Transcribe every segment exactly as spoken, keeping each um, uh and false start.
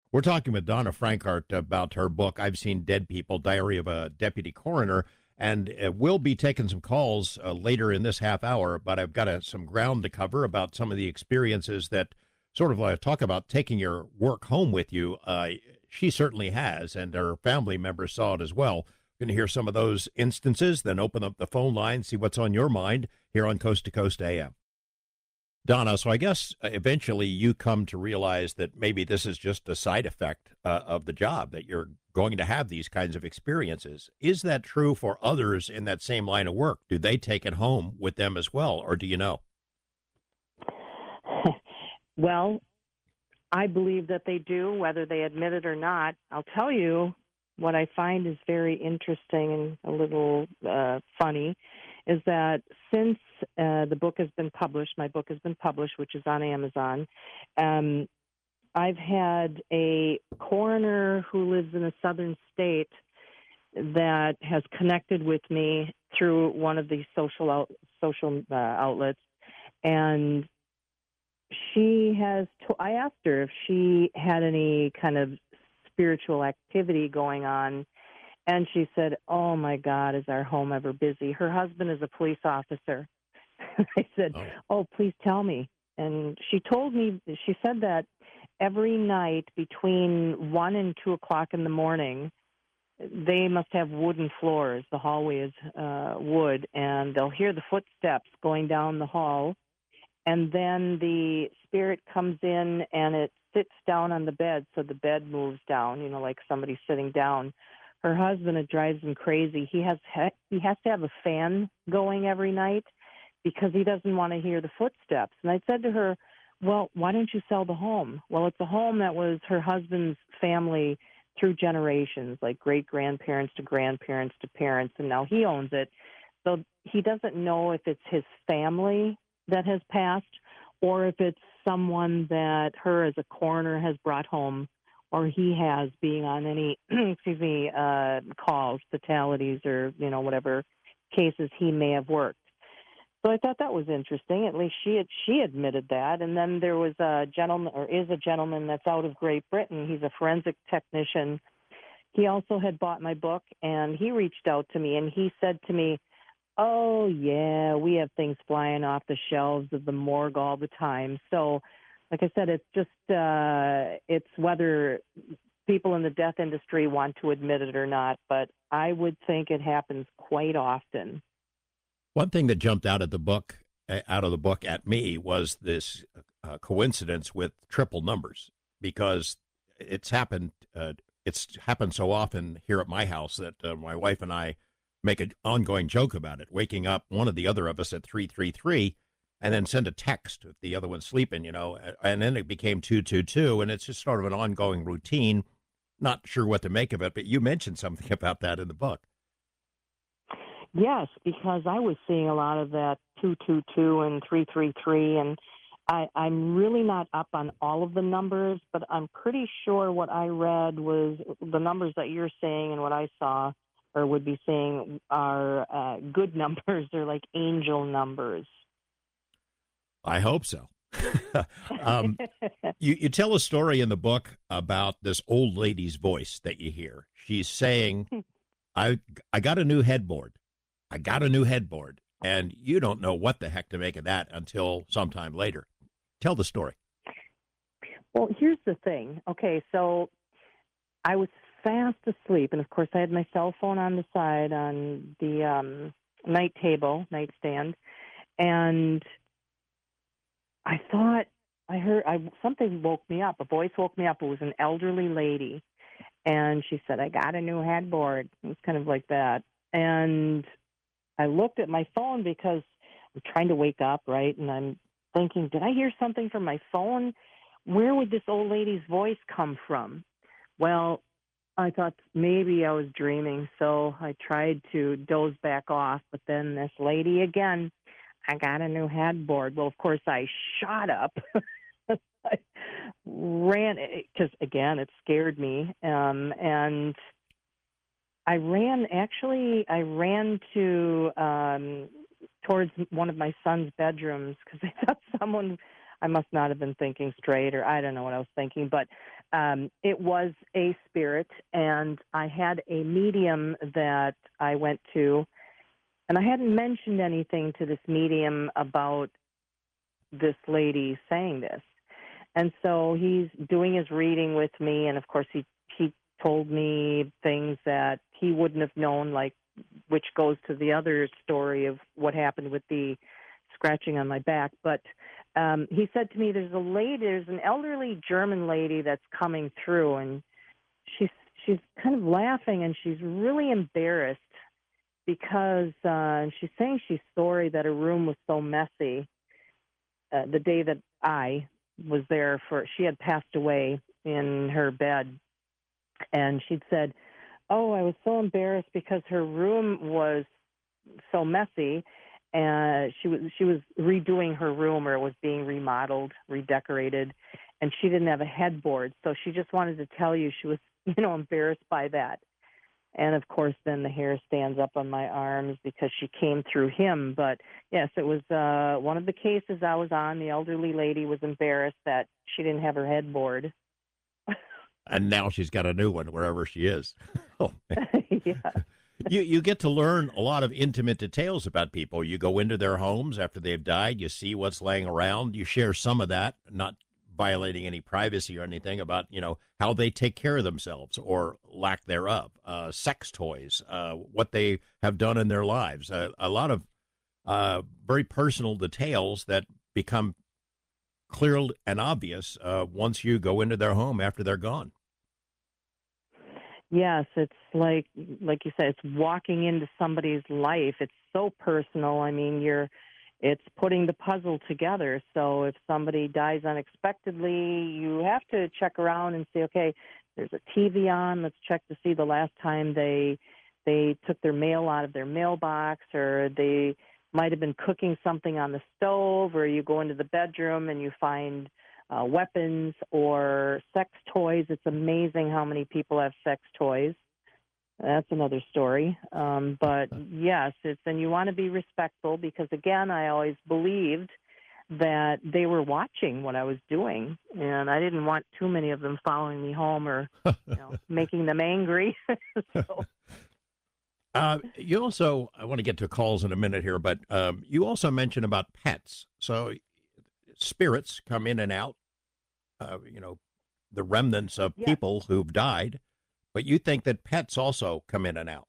We're talking with Donna Frankart about her book, I've Seen Dead People, Diary of a Deputy Coroner, and uh, we'll be taking some calls uh, later in this half hour, but I've got uh, some ground to cover about some of the experiences that sort of uh, talk about taking your work home with you. Uh, she certainly has, and her family members saw it as well. Going to hear some of those instances, then open up the phone line, see what's on your mind here on Coast to Coast A M. Donna, so I guess uh, eventually you come to realize that maybe this is just a side effect uh, of the job, that you're going to have these kinds of experiences. Is that true for others in that same line of work? Do they take it home with them as well, or do you know? Well, I believe that they do, whether they admit it or not. I'll tell you what I find is very interesting and a little uh, funny is that since uh, the book has been published, my book has been published, which is on Amazon, um, I've had a coroner who lives in a southern state that has connected with me through one of these social out, social uh, outlets, and she has. To, I asked her if she had any kind of spiritual activity going on, and she said, "Oh my God, is our home ever busy?" Her husband is a police officer. I said, Oh, "Oh, please tell me." And she told me. She said that every night between one and two o'clock in the morning, they must have wooden floors. The hallway is uh, wood, and they'll hear the footsteps going down the hall. And then the spirit comes in and it sits down on the bed, so the bed moves down, you know, like somebody sitting down. Her husband, it drives him crazy. He has he has to have a fan going every night because he doesn't want to hear the footsteps. And I said to her, well, why don't you sell the home? Well, it's a home that was her husband's family through generations, like great-grandparents to grandparents to parents, and now he owns it. So he doesn't know if it's his family that has passed or if it's someone that her as a coroner has brought home or he has being on any, excuse me, uh, calls, fatalities, or, you know, whatever cases he may have worked. So I thought that was interesting. At least she had, she admitted that. And then there was a gentleman, or is a gentleman that's out of Great Britain. He's a forensic technician. He also had bought my book, and he reached out to me, and he said to me, "Oh, yeah, we have things flying off the shelves of the morgue all the time." So, like I said, it's just, uh, it's whether people in the death industry want to admit it or not, but I would think it happens quite often. one thing that jumped out of the book, uh, out of the book at me was this uh, coincidence with triple numbers, because it's happened. Uh, it's happened so often here at my house that uh, my wife and I make an ongoing joke about it. Waking up one of the other of us at three three three, and then send a text if the other one's sleeping, you know, and then it became two two two, and it's just sort of an ongoing routine. Not sure what to make of it, but you mentioned something about that in the book. Yes, because I was seeing a lot of that two two two and three three three, and I, I'm really not up on all of the numbers, but I'm pretty sure what I read was the numbers that you're saying and what I saw or would be saying are uh, good numbers. They're like angel numbers. I hope so. um, you, you tell a story in the book about this old lady's voice that you hear. She's saying, I, I got a new headboard. I got a new headboard. And you don't know what the heck to make of that until sometime later. Tell the story. Well, here's the thing. Okay, so I was fast asleep, and of course I had my cell phone on the side on the um, night table, nightstand, and I thought I heard I, something woke me up. A voice woke me up. It was an elderly lady, and she said, "I got a new headboard." It was kind of like that, and I looked at my phone because I'm trying to wake up, right? And I'm thinking, did I hear something from my phone? Where would this old lady's voice come from? Well, I thought maybe I was dreaming, so I tried to doze back off. But then this lady again, I got a new headboard. Well, of course, I shot up. I ran, because, again, it scared me. Um, and I ran, actually, I ran to um, towards one of my son's bedrooms because I thought someone, I must not have been thinking straight, or I don't know what I was thinking, but um, it was a spirit, and I had a medium that I went to, and I hadn't mentioned anything to this medium about this lady saying this. And so he's doing his reading with me, and of course he he told me things that he wouldn't have known, like, which goes to the other story of what happened with the scratching on my back. But um, he said to me, "There's a lady, there's an elderly German lady that's coming through, and she's she's kind of laughing, and she's really embarrassed because uh, she's saying she's sorry that her room was so messy uh, the day that I was there for. She had passed away in her bed, and she'd said, 'Oh, I was so embarrassed because her room was so messy.' And she was she was redoing her room, or it was being remodeled, redecorated, and she didn't have a headboard. So she just wanted to tell you she was, you know, embarrassed by that. And of course, then the hair stands up on my arms because she came through him. But yes, it was uh, one of the cases I was on. The elderly lady was embarrassed that she didn't have her headboard. And now she's got a new one wherever she is. Oh, Yeah. you you get to learn a lot of intimate details about people. You go into their homes after they've died. You see what's laying around. You share some of that, not violating any privacy or anything, about, you know, how they take care of themselves or lack thereof, uh, sex toys, uh, what they have done in their lives. Uh, a lot of uh, very personal details that become clear and obvious uh, once you go into their home after they're gone. Yes, it's like like you said, it's walking into somebody's life. It's so personal. I mean, you're it's putting the puzzle together. So if somebody dies unexpectedly, you have to check around and say, okay, there's a T V on. Let's check to see the last time they they took their mail out of their mailbox, or they might have been cooking something on the stove, or you go into the bedroom and you find uh, weapons or sex toys. It's amazing how many people have sex toys. That's another story. Um, but yes, it's, and you want to be respectful because, again, I always believed that they were watching what I was doing, and I didn't want too many of them following me home or, you know, making them angry. So. Uh, you also, I want to get to calls in a minute here, but um, you also mentioned about pets. So spirits come in and out, uh, you know, the remnants of Yes. people who've died, but you think that pets also come in and out.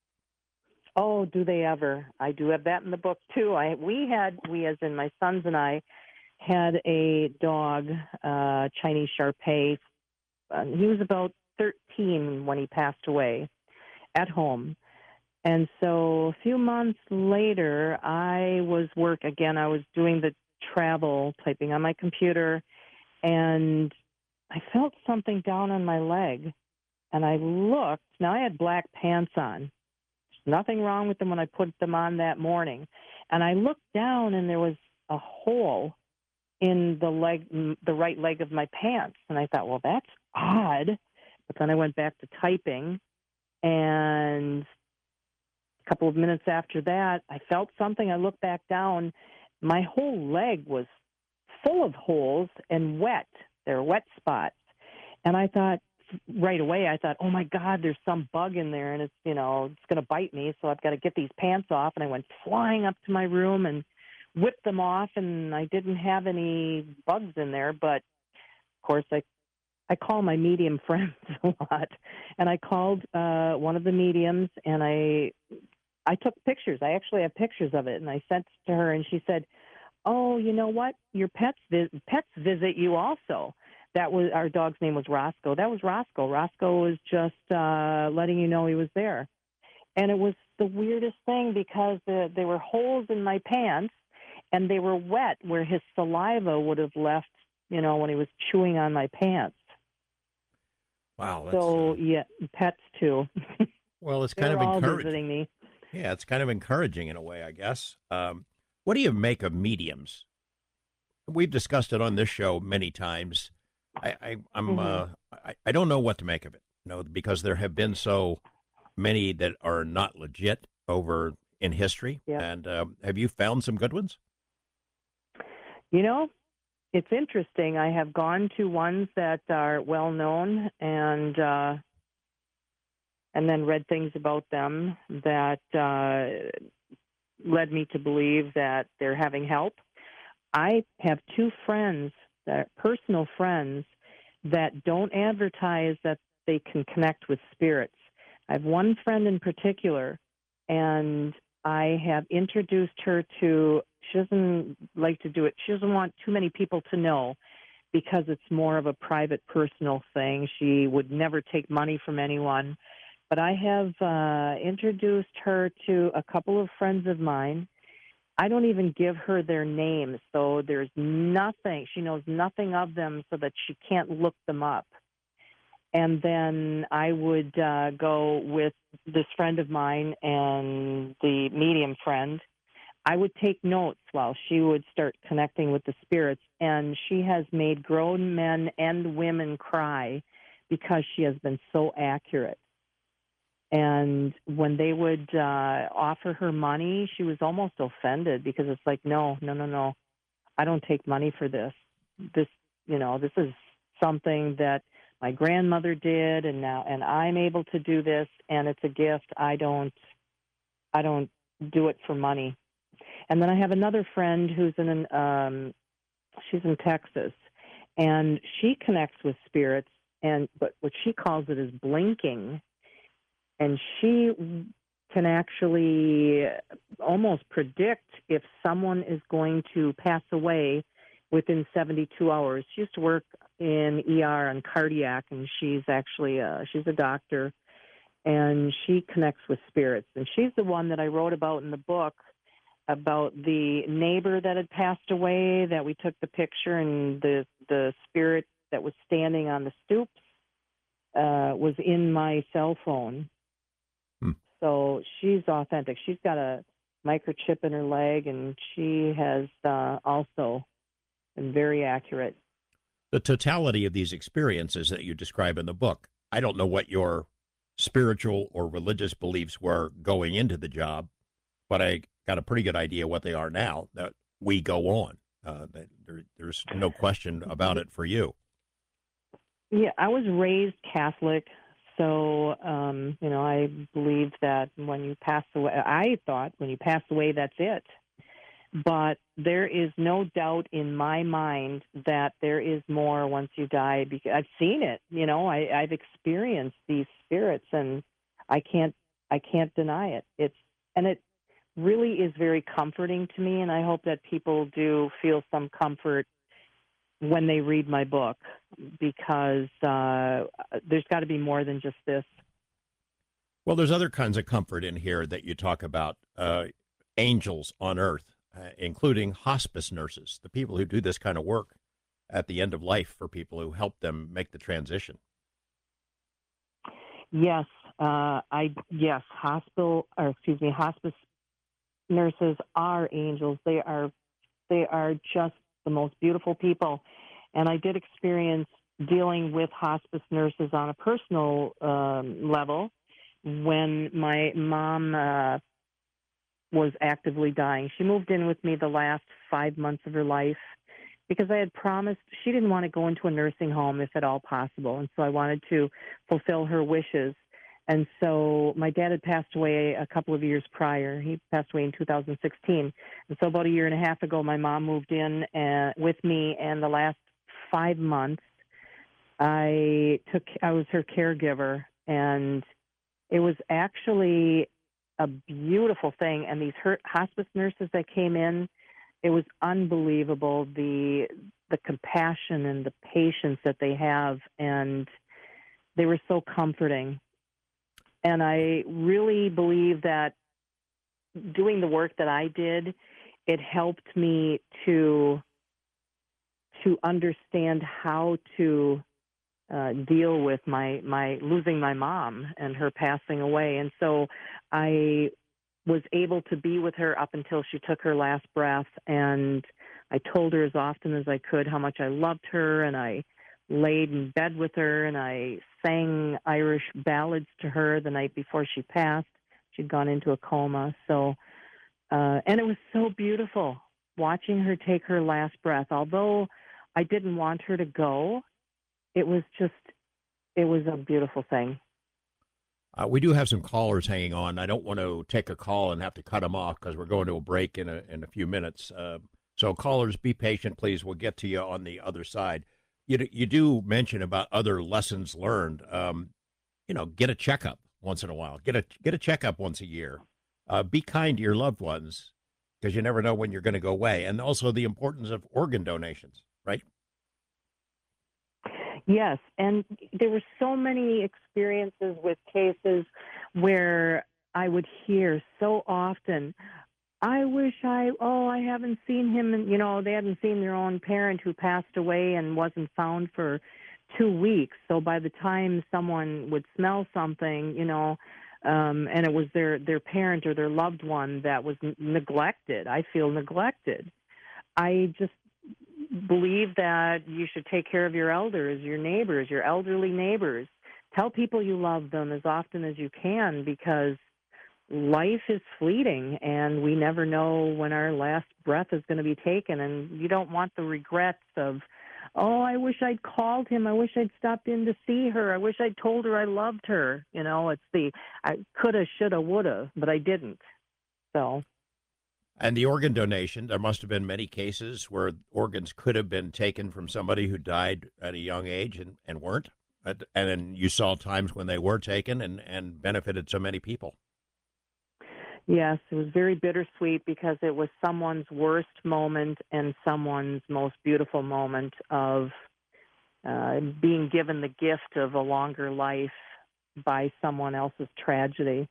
Oh, do they ever? I do have that in the book too. I we had we as in my sons and I had a dog, uh, Chinese Shar-Pei. Uh, he was about thirteen when he passed away at home. And so a few months later, I was work again. I was doing the travel, typing on my computer, and I felt something down on my leg. And I looked. Now I had black pants on. Nothing wrong with them when I put them on that morning. And I looked down, and there was a hole in the leg, the right leg of my pants. And I thought, well, that's odd. But then I went back to typing, and a couple of minutes after that, I felt something. I looked back down. My whole leg was full of holes and wet. There were wet spots. And I thought, right away, I thought, oh, my God, there's some bug in there, and it's, you know, it's going to bite me, so I've got to get these pants off. And I went flying up to my room and whipped them off, and I didn't have any bugs in there. But, of course, I I call my medium friends a lot, and I called uh, one of the mediums, and I I took pictures. I actually have pictures of it, and I sent it to her, and she said, oh, you know what? Your pets vis- pets visit you also. That was our dog's name was Roscoe. That was Roscoe. Roscoe was just uh, letting you know he was there. And it was the weirdest thing because the, there were holes in my pants, and they were wet where his saliva would have left, you know, when he was chewing on my pants. Wow. That's, So, uh, yeah, pets too. well, it's They kind were of all encouraging. visiting me. Yeah, it's kind of encouraging in a way, I guess. Um, what do you make of mediums? We've discussed it on this show many times. I, I I'm Mm-hmm. uh, I, I don't know what to make of it. You know, because there have been so many that are not legit over in history. Yep. And um, have you found some good ones? You know, it's interesting. I have gone to ones that are well known and uh, and then read things about them that uh, led me to believe that they're having help. I have two friends, that personal friends, that don't advertise that they can connect with spirits. I have one friend in particular, and I have introduced her to, she doesn't like to do it. She doesn't want too many people to know because it's more of a private, personal thing. She would never take money from anyone. But I have uh, introduced her to a couple of friends of mine. I don't even give her their names, so there's nothing. She knows nothing of them so that she can't look them up. And then I would uh, go with this friend of mine and the medium friend. I would take notes while she would start connecting with the spirits. And she has made grown men and women cry because she has been so accurate. And when they would uh, offer her money, she was almost offended because it's like, no, no, no, no. I don't take money for this. This, you know, this is something that my grandmother did, and now, and I'm able to do this, and it's a gift. I don't, I don't do it for money. And then I have another friend who's in, um, she's in Texas, and she connects with spirits, and but what she calls it is blinking, and she can actually almost predict if someone is going to pass away within seventy-two hours. She used to work in E R on cardiac, and she's actually a, she's a doctor, and she connects with spirits. And she's the one that I wrote about in the book, about the neighbor that had passed away, that we took the picture, and the the spirit that was standing on the stoops uh, was in my cell phone. Hmm. So she's authentic. She's got a microchip in her leg, and she has uh, also been very accurate. The totality of these experiences that you describe in the book, I don't know what your spiritual or religious beliefs were going into the job, but I got a pretty good idea what they are now, that we go on. Uh, there, there's no question about it for you. Yeah, I was raised Catholic, so, um, you know, I believed that when you pass away, I thought when you pass away, that's it. But there is no doubt in my mind that there is more once you die, because I've seen it. You know, I, I've experienced these spirits, and I can't, I can't deny it. It's, and it really is very comforting to me, and I hope that people do feel some comfort when they read my book, because uh, there's got to be more than just this. Well, there's other kinds of comfort in here that you talk about, uh, angels on earth, uh, including hospice nurses, the people who do this kind of work at the end of life for people who help them make the transition. Yes, uh, I yes, hospital or excuse me, hospice nurses are angels. They are they are just the most beautiful people. And I did experience dealing with hospice nurses on a personal um, level when my mom uh, was actively dying. She moved in with me the last five months of her life because I had promised she didn't want to go into a nursing home if at all possible. And so I wanted to fulfill her wishes. And so my dad had passed away a couple of years prior. He passed away in two thousand sixteen. And so about a year and a half ago, my mom moved in uh, with me, and the last five months, I took I was her caregiver, and it was actually a beautiful thing. And these her, hospice nurses that came in, it was unbelievable, the the compassion and the patience that they have, and they were so comforting. And I really believe that doing the work that I did, it helped me to to understand how to uh, deal with my, my losing my mom and her passing away. And so I was able to be with her up until she took her last breath. And I told her as often as I could how much I loved her, and I laid in bed with her, and I sang Irish ballads to her the night before she passed. She'd gone into a coma. So, uh, and it was so beautiful watching her take her last breath. Although I didn't want her to go. It was just, it was a beautiful thing. Uh, we do have some callers hanging on. I don't want to take a call and have to cut them off because we're going to a break in a, in a few minutes. Uh, so callers, be patient, please. We'll get to you on the other side. You, d- you do mention about other lessons learned. Um, you know, get a checkup once in a while. Get a get a checkup once a year. Uh, be kind to your loved ones because you never know when you're going to go away. And also the importance of organ donations, right? Yes, and there were so many experiences with cases where I would hear so often, I wish I, oh, I haven't seen him. And, you know, they hadn't seen their own parent who passed away and wasn't found for two weeks. So by the time someone would smell something, you know, um, and it was their, their parent or their loved one that was n- neglected, I feel neglected. I just believe that you should take care of your elders, your neighbors, your elderly neighbors. Tell people you love them as often as you can because life is fleeting and we never know when our last breath is going to be taken. And you don't want the regrets of, oh, I wish I'd called him. I wish I'd stopped in to see her. I wish I'd told her I loved her. You know, it's the I coulda, shoulda, woulda, but I didn't. So. And the organ donation, there must have been many cases where organs could have been taken from somebody who died at a young age and, and weren't. And then you saw times when they were taken and, and benefited so many people. Yes, it was very bittersweet because it was someone's worst moment and someone's most beautiful moment of uh, being given the gift of a longer life by someone else's tragedy.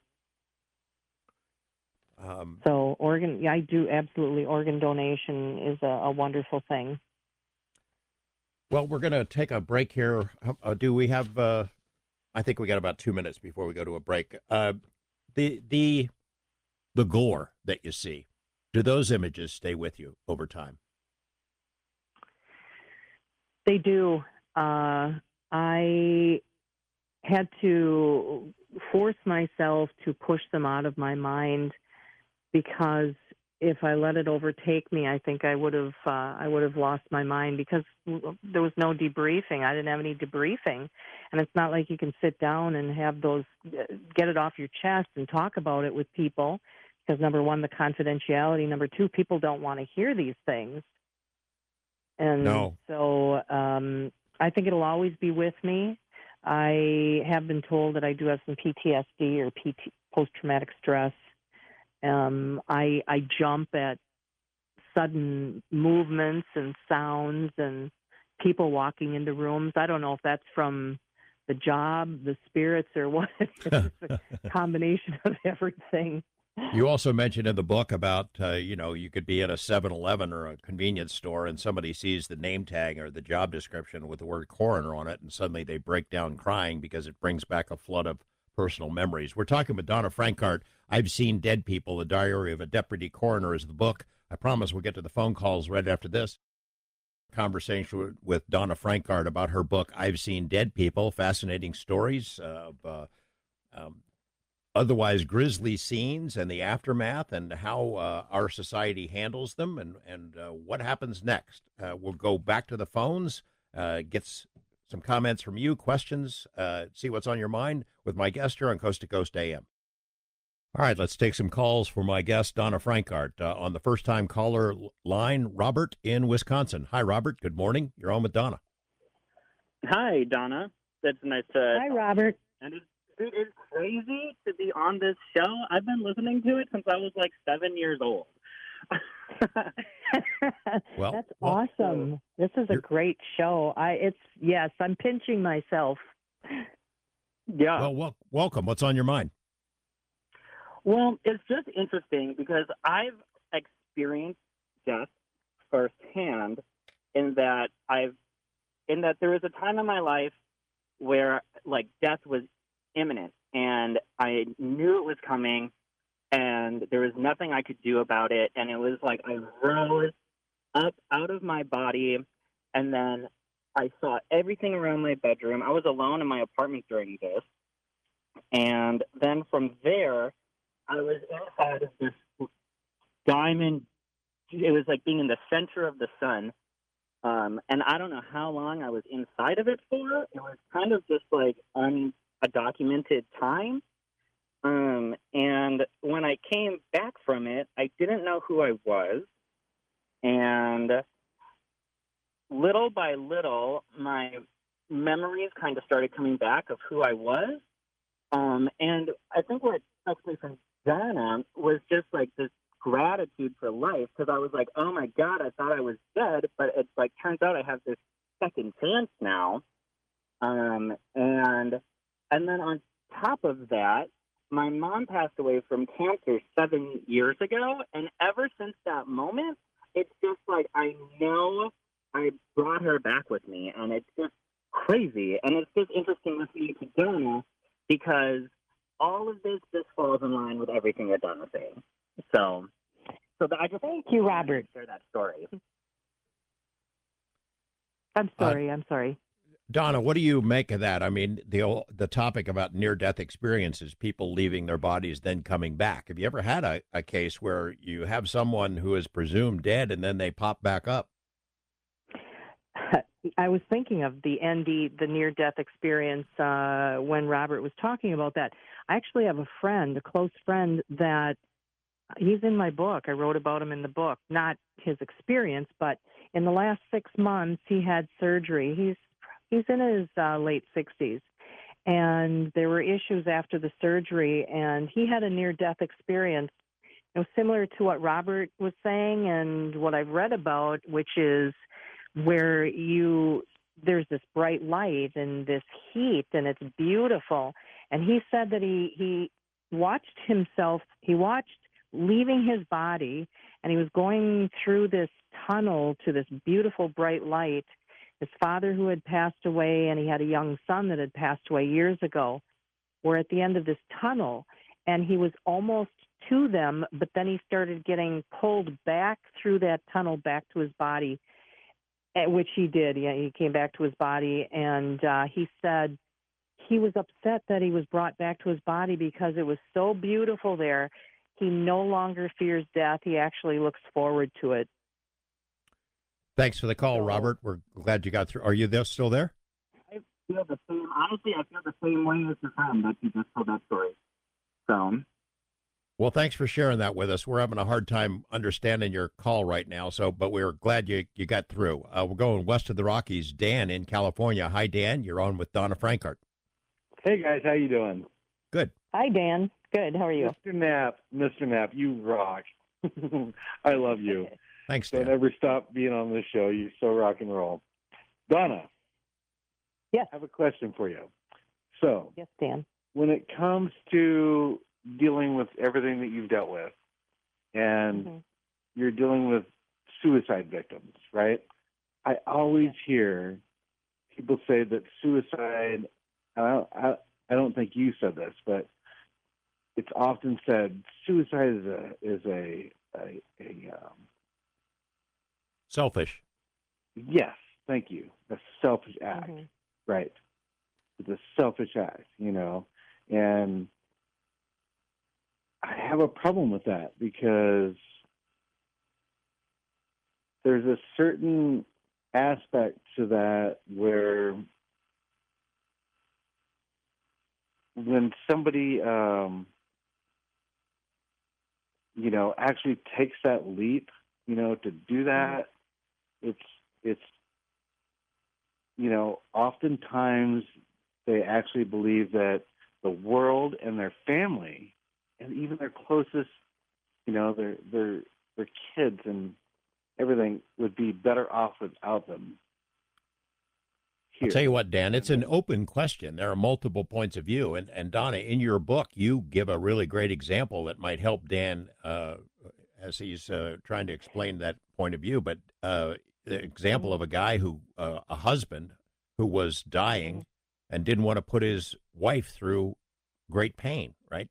Um, so organ, yeah, I do absolutely. Organ donation is a, a wonderful thing. well, we're going to take a break here. Uh, do we have? Uh, I think we got about two minutes before we go to a break. Uh, the the the gore that you see, do those images stay with you over time? They do. Uh, I had to force myself to push them out of my mind because if I let it overtake me, I think I would have uh, I would have lost my mind because there was no debriefing. I didn't have any debriefing, and it's not like you can sit down and have those get it off your chest and talk about it with people because number one, the confidentiality. Number two, people don't want to hear these things, and No. so um, I think it'll always be with me. I have been told that I do have some P T S D or P T, post-traumatic stress. Um, I, I jump at sudden movements and sounds and people walking into rooms. I don't know if that's from the job, the spirits, or what. It's a combination of everything. You also mentioned in the book about, uh, you know, you could be at a seven eleven or a convenience store and somebody sees the name tag or the job description with the word coroner on it, and suddenly they break down crying because it brings back a flood of personal memories. We're talking with Donna Francart. I've Seen Dead People, The Diary of a Deputy Coroner is the book. I promise we'll get to the phone calls right after this. Conversation with Donna Francart about her book, I've Seen Dead People, fascinating stories of uh, um, otherwise grisly scenes and the aftermath and how uh, our society handles them and, and uh, what happens next. Uh, we'll go back to the phones, uh, get some comments from you, questions, uh, see what's on your mind with my guest here on Coast to Coast A M. All right, let's take some calls for my guest, Donna Francart. Uh, on the first-time caller line, Robert in Wisconsin. Hi, Robert. Good morning. You're on with Donna. Hi, Donna. That's nice to... Hi, Robert. And it's, it is crazy to be on this show. I've been listening to it since I was like seven years old. well, That's well, awesome. This is a great show. I it's yes, I'm pinching myself. Yeah. Well, wel- welcome. What's on your mind? Well, it's just interesting because I've experienced death firsthand in that I've in that there was a time in my life where like death was imminent and I knew it was coming and there was nothing I could do about it, and it was like I rose up out of my body and then I saw everything around my bedroom. I was alone in my apartment during this, and then from there I was inside of this diamond. It was like being in the center of the sun, Um, and I don't know how long I was inside of it for. It was kind of just like un, a documented time. Um, and when I came back from it, I didn't know who I was. And little by little, my memories kind of started coming back of who I was. Um, and I think what struck me from Donna was just like this gratitude for life, because I was like, oh my God, I thought I was dead, but it's like, turns out I have this second chance now. Um, and, and then on top of that, my mom passed away from cancer seven years ago. And ever since that moment, it's just like, I know I brought her back with me, and it's just crazy. And it's just interesting listening to Donna, because all of this just falls in line with everything that Donna's saying. So, so I just Thank you, Robert. share that story. I'm Uh, sorry. I'm sorry. Donna, what do you make of that? I mean, the ol- the topic about near-death experiences, people leaving their bodies, then coming back. Have you ever had a, a case where you have someone who is presumed dead and then they pop back up? I was thinking of the N D, the near-death experience, uh, when Robert was talking about that. I actually have a friend, a close friend, that he's in my book. I wrote about him in the book, not his experience, but in the last six months, he had surgery. He's he's in his uh, late sixties, and there were issues after the surgery, and he had a near-death experience. It was similar to what Robert was saying and what I've read about, which is where you there's this bright light and this heat, and it's beautiful. And he said that he he watched himself. He watched leaving his body, and he was going through this tunnel to this beautiful bright light. His father, who had passed away, and he had a young son that had passed away years ago, were at the end of this tunnel, and he was almost to them, but then he started getting pulled back through that tunnel back to his body, at which he did. Yeah, he came back to his body, and uh, he said he was upset that he was brought back to his body because it was so beautiful there. He no longer fears death. He actually looks forward to it. Thanks for the call, So- Robert. We're glad you got through. Are you there, still there? I feel the same. Honestly, I feel the same way as the friend that you just told that story. So, Well, thanks for sharing that with us. We're having a hard time understanding your call right now, so but we're glad you, you got through. Uh, we're going west of the Rockies. Dan in California. Hi, Dan. You're on with Donna Frankart. Hey guys, how you doing? Good. Hi, Dan. Good. How are you? Mister Knapp, Mister Knapp, you rock. I love you. Thanks, Don't Dan. ever stop being on this show. You're so rock and roll. Donna. Yes. I have a question for you. So, Yes, Dan. when it comes to dealing with everything that you've dealt with, and Mhm. you're dealing with suicide victims, right? I always hear people say that suicide, I don't, I, I don't think you said this, but it's often said suicide is a, is a, a, a um, Selfish. yes, thank you, a selfish act, Mhm. right? It's a selfish act, you know, and I have a problem with that because there's a certain aspect to that where when somebody, um, you know, actually takes that leap, you know, to do that, it's, it's, you know, oftentimes they actually believe that the world and their family and even their closest, you know, their, their, their kids and everything would be better off without them. I'll Here. tell you what, Dan, it's an open question. There are multiple points of view. And, and Donna, in your book, you give a really great example that might help Dan uh, as he's uh, trying to explain that point of view. But uh, the example of a guy who, uh, a husband who was dying and didn't want to put his wife through great pain, right?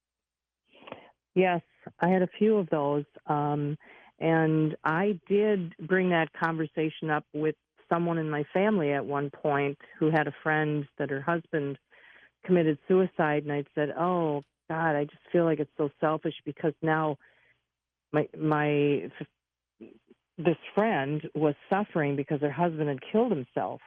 Yes, I had a few of those. Um, and I did bring that conversation up with someone in my family at one point who had a friend that her husband committed suicide. And I'd said, oh, God, I just feel like it's so selfish because now my, my this friend was suffering because her husband had killed himself,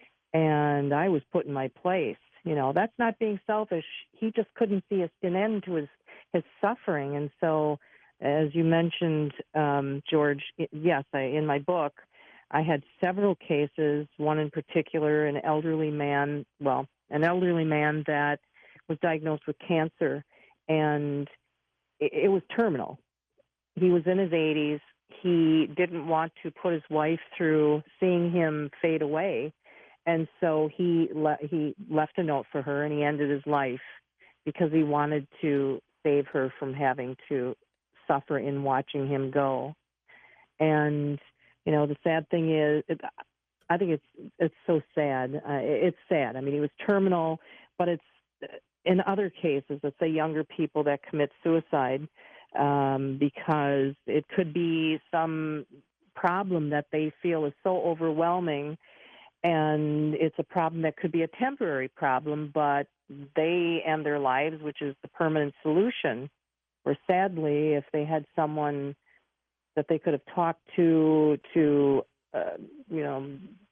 and I was put in my place. You know, that's not being selfish. He just couldn't see a- an end to his his suffering, and so, as you mentioned, um, George, y- yes, I, in my book, I had several cases. One in particular, an elderly man, well, an elderly man that was diagnosed with cancer, and it, it was terminal. He was in his eighties. He didn't want to put his wife through seeing him fade away, and so he le- he left a note for her, and he ended his life because he wanted to save her from having to suffer in watching him go. And you know, the sad thing is, it, I think it's it's so sad. Uh, it's sad. I mean, he was terminal, but it's in other cases, let's say younger people that commit suicide, um, because it could be some problem that they feel is so overwhelming, and it's a problem that could be a temporary problem, but they end their lives, which is the permanent solution. Or sadly, if they had someone that they could have talked to, to, uh, you know,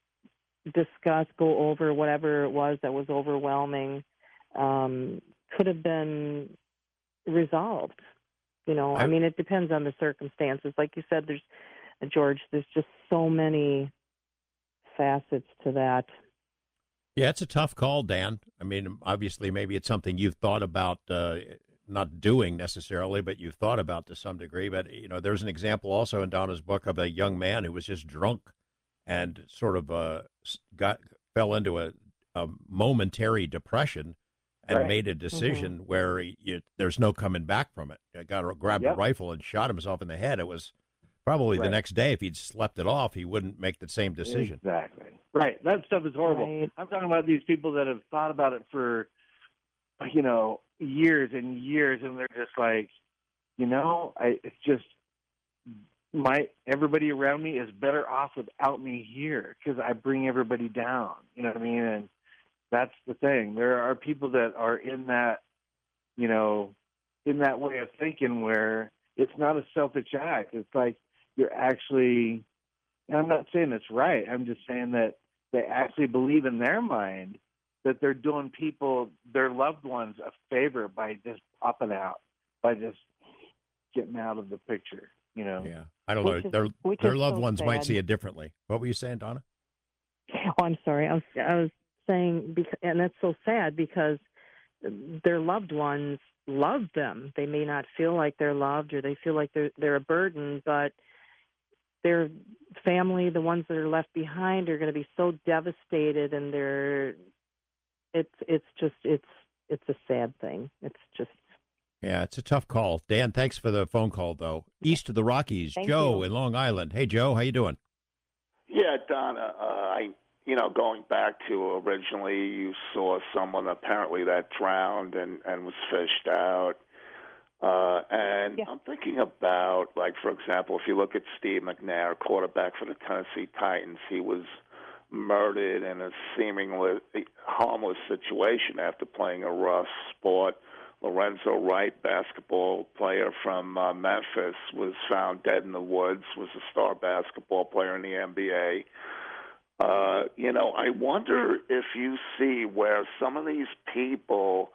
discuss, go over whatever it was that was overwhelming, um, could have been resolved. You know, I I, mean, it depends on the circumstances. Like you said, there's, George, there's just so many facets to that. yeah, it's a tough call, Dan. I mean, obviously, maybe it's something you've thought about, uh, not doing necessarily, but you've thought about to some degree. But, you know, there's an example also in Donna's book of a young man who was just drunk and sort of uh, s- got fell into a, a momentary depression and Right. made a decision where he, you, there's no coming back from it. He got a, grabbed a Yep. rifle and shot himself in the head. It was probably the Right. next day, if he'd slept it off, he wouldn't make the same decision. Exactly. Right. That stuff is horrible. Right. I'm talking about these people that have thought about it for, you know, years and years, and they're just like, you know, I it's just my everybody around me is better off without me here because I bring everybody down. You know what I mean? And that's the thing. There are people that are in that, you know, in that way of thinking where it's not a selfish act. It's like you're actually, and I'm not saying it's right. I'm just saying that they actually believe in their mind that they're doing people, their loved ones, a favor by just popping out, by just getting out of the picture, you know? Yeah, I don't Which know. is- Their which their is loved so ones might sad. see it differently. What were you saying, Donna? Oh, I'm sorry. I was I was saying, because, and that's so sad because their loved ones love them. They may not feel like they're loved, or they feel like they're they're a burden, but their family, the ones that are left behind, are going to be so devastated, and they're it's it's just it's it's a sad thing. It's just Yeah, it's a tough call. Dan, thanks for the phone call, though. East of the Rockies, Thank Joe you. in Long Island. Hey, Joe, how you doing? Yeah, Donna, uh, I, you know, going back to originally, you saw someone apparently that drowned and, and was fished out. Uh, and Yeah. I'm thinking about, like, for example, if you look at Steve McNair, quarterback for the Tennessee Titans, he was murdered in a seemingly harmless situation after playing a rough sport. Lorenzo Wright, basketball player from uh, Memphis, was found dead in the woods, was a star basketball player in the N B A. Uh, you know, I wonder if you see where some of these people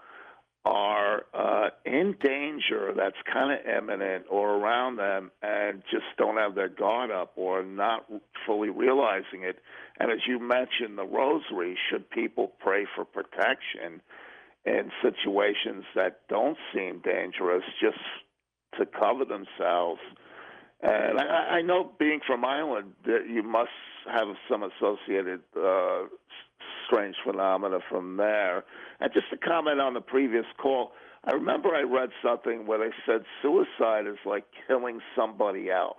are uh, in danger that's kind of imminent or around them and just don't have their guard up or not fully realizing it. And as you mentioned, the rosary, should people pray for protection in situations that don't seem dangerous just to cover themselves? And I, I know, being from Ireland, that you must have some associated uh, strange phenomena from there. And just to comment on the previous call, I remember I read something where they said suicide is like killing somebody else.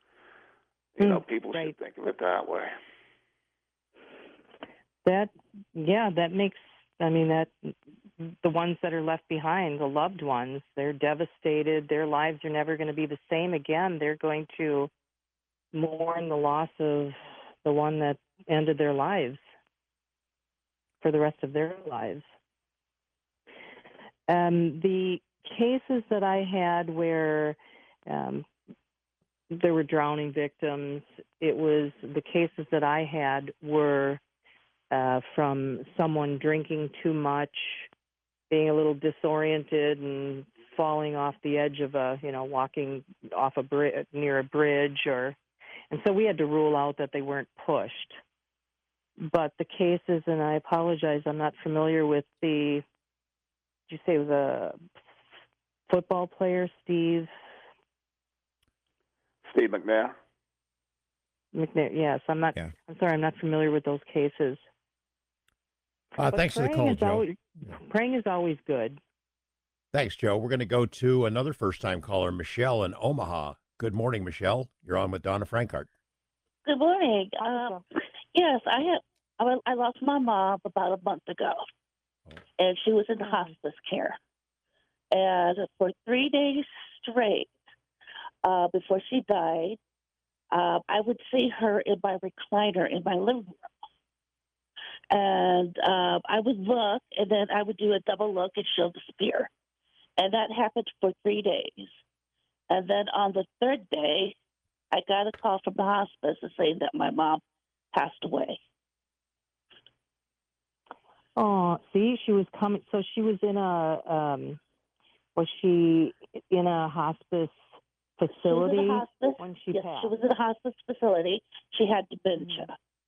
You know, Mm, people right. should think of it that way. That, yeah, that makes, I mean, that the ones that are left behind, the loved ones, they're devastated. Their lives are never going to be the same again. They're going to mourn the loss of the one that ended their lives for the rest of their lives. Um, the cases that I had where um, there were drowning victims. It was the cases that I had were uh, from someone drinking too much, being a little disoriented, and falling off the edge of a, you know, walking off a bridge near a bridge, or, and so we had to rule out that they weren't pushed. But the cases, and I apologize, I'm not familiar with the. Did you say it was a football player, Steve? Steve McNair. McNair, yes, I'm not. Yeah. I'm sorry, I'm not familiar with those cases. Uh, But thanks for the praying call, is Joe. always- praying is always good. Thanks, Joe. We're going to go to another first-time caller, Michelle in Omaha. Good morning, Michelle. You're on with Donna Frankart. Good morning. Um, yes, I had. I, I lost my mom about a month ago, and she was in hospice care. And for three days straight, uh, before she died, uh, I would see her in my recliner in my living room. And uh, I would look, and then I would do a double look, and she'll disappear. And that happened for three days. And then on the third day, I got a call from the hospice saying that my mom passed away. Oh, see, she was coming. So she was in a. Um, was she in a hospice facility She was in a hospice. when she yes, passed? she was in a hospice facility. She had dementia.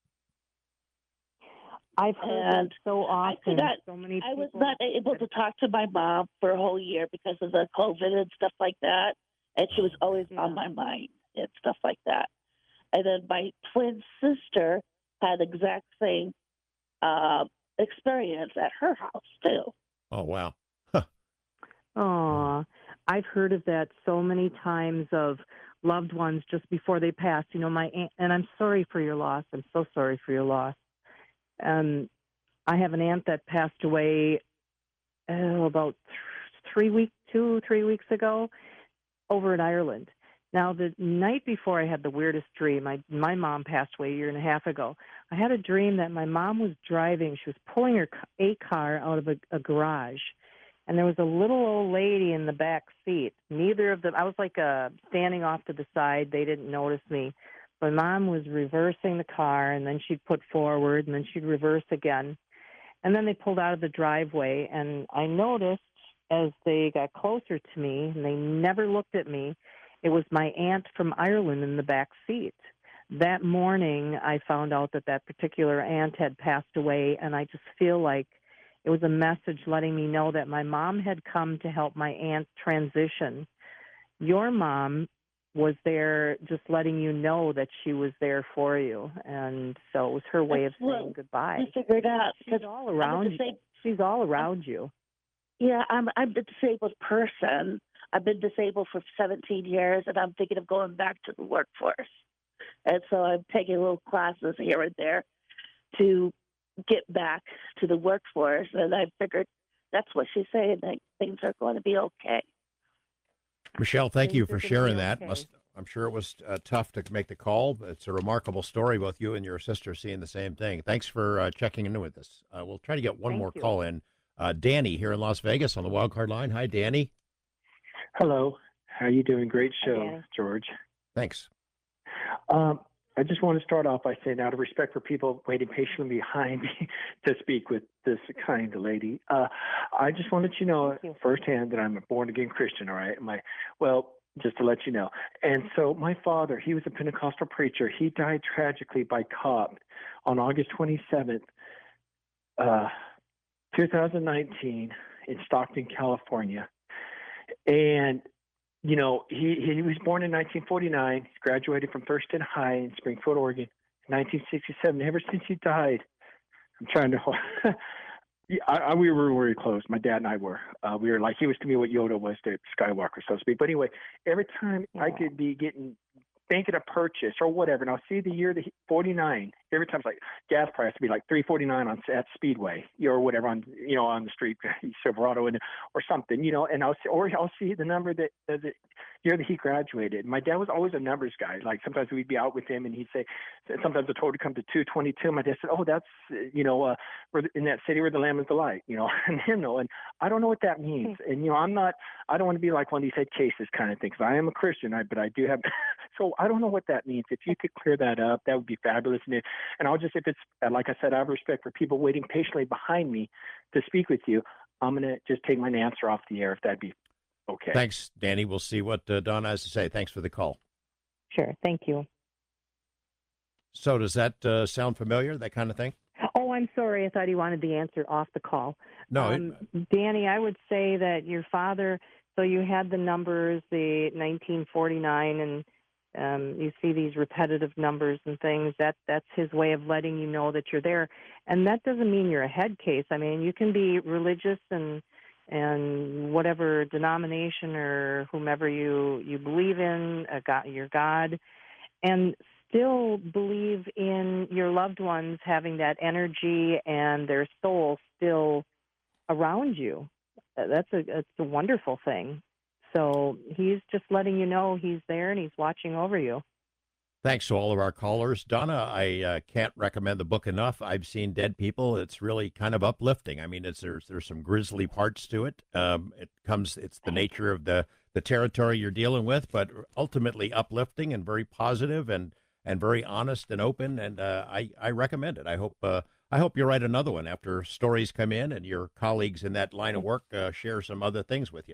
I've heard And that so often. could not- so many I was people- not able to talk to my mom for a whole year because of the COVID and stuff like that. And she was always Yeah. on my mind and stuff like that. And then my twin sister had the exact same uh, experience at her house, too. Oh, wow. Aw, I've heard of that so many times of loved ones just before they pass. You know, my aunt, and I'm sorry for your loss. I'm so sorry for your loss. Um, I have an aunt that passed away oh, about th- three weeks, two, three weeks ago, over in Ireland. Now, the night before, I had the weirdest dream. My my mom passed away a year and a half ago. I had a dream that my mom was driving. She was pulling her ca- a car out of a, a garage, and there was a little old lady in the back seat. Neither of them. I was like uh, standing off to the side. They didn't notice me. My mom was reversing the car, and then she'd put forward, and then she'd reverse again. And then they pulled out of the driveway, and I noticed as they got closer to me, and they never looked at me, it was my aunt from Ireland in the back seat. That morning, I found out that that particular aunt had passed away, and I just feel like it was a message letting me know that my mom had come to help my aunt transition. Your mom was there just letting you know that she was there for you, and so it was her way That's of saying what goodbye. We figured out She's because all I'm around a you. disab- She's all around you. Yeah, I'm I'm a disabled person. I've been disabled for seventeen years, and I'm thinking of going back to the workforce. And so I'm taking little classes here and there to get back to the workforce. And I figured that's what she's saying, that things are going to be okay. Michelle, thank you Things for are gonna sharing be that. okay. Must, I'm sure it was uh, tough to make the call. But it's a remarkable story, both you and your sister seeing the same thing. Thanks for uh, checking in with us. Uh, we'll try to get one Thank more you. call in. Uh, Danny here in Las Vegas on the wild card line. Hi, Danny. Hello. How you doing? Great Hi, show, Danny. George. Thanks. Um, I just want to start off by saying, out of respect for people waiting patiently behind me to speak with this kind lady, uh, I just want to let you know Thank you. firsthand that I'm a born again Christian. All right, my well, just to let you know. And so my father, he was a Pentecostal preacher. He died tragically by cop on August twenty-seventh, uh, two thousand nineteen, in Stockton, California, and you know, he, he was born in nineteen forty-nine. He graduated from Thurston High in Springfield, Oregon, in nineteen sixty-seven. Ever since he died, I'm trying to. yeah, I, I, we were very close. My dad and I were. Uh, we were like, he was to me what Yoda was to Skywalker, so to speak. But anyway, every time I Yeah. could be getting thinking a purchase or whatever, and I'll see the year that he, forty-nine. Every time it's like gas price would be like three forty-nine on at Speedway or whatever on you know on the street Silverado and or something, you know, and I'll see or I'll see the number that uh, the year that he graduated. My dad was always a numbers guy. Like sometimes we'd be out with him and he'd say sometimes the total would come to two twenty-two. My dad said, "Oh, that's uh, you know uh, we're in that city where the Lamb is the light," you know, and him know. And I don't know what that means. And you know, I'm not. I don't want to be like one of these head cases kind of things. I am a Christian, I, but I do have So I don't know what that means. If you could clear that up, that would be fabulous. And, it, and I'll just, if it's, like I said, I have respect for people waiting patiently behind me to speak with you. I'm going to just take my answer off the air if that'd be okay. Thanks, Danny. We'll see what uh, Donna has to say. Thanks for the call. Sure. Thank you. So does that uh, sound familiar, that kind of thing? Oh, I'm sorry. I thought he wanted the answer off the call. No. Um, it, Danny, I would say that your father, so you had the numbers, the nineteen forty-nine, and um, you see these repetitive numbers and things. That That's his way of letting you know that you're there. And that doesn't mean you're a head case. I mean, you can be religious and and whatever denomination or whomever you, you believe in, a God, your God, and still believe in your loved ones having that energy and their soul still around you. That's a, that's a wonderful thing. So he's just letting you know he's there and he's watching over you. Thanks to all of our callers. Donna, I uh, can't recommend the book enough. I've seen Dead People. It's really kind of uplifting. I mean, it's there's there's some grisly parts to it. Um, it comes, it's the nature of the, the territory you're dealing with, but ultimately uplifting and very positive and, and very honest and open. And uh, I, I recommend it. I hope uh, I hope you write another one after stories come in and your colleagues in that line of work uh, share some other things with you.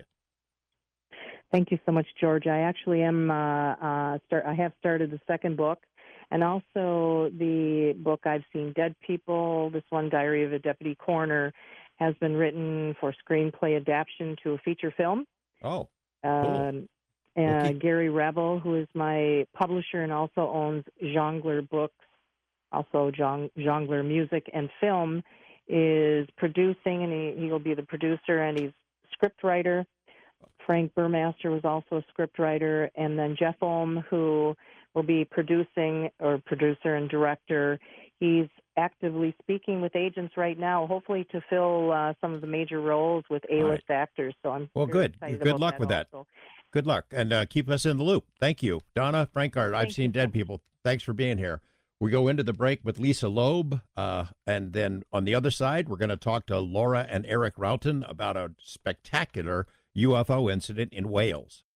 Thank you so much, George. I actually am. Uh, uh, start. I have started the second book, and also the book I've seen Dead People. This one, Diary of a Deputy Coroner, has been written for screenplay adaptation to a feature film. Oh, cool. Um, and okay. Gary Rebel, who is my publisher and also owns Jongleur Books, also Jong- Jongleur Music and Film, is producing, and he, he will be the producer, and he's script writer. Frank Burmaster was also a script writer, and then Jeff Ohm, who will be producing or producer and director. He's actively speaking with agents right now, hopefully to fill uh, some of the major roles with A-list right. actors. So I'm well, good. Good luck that with that. also. Good luck, and uh, keep us in the loop. Thank you, Donna Frankart. I've Thank seen you. Dead People. Thanks for being here. We go into the break with Lisa Loeb, uh, and then on the other side, we're going to talk to Laura and Eric Roughton about a spectacular U F O incident in Wales.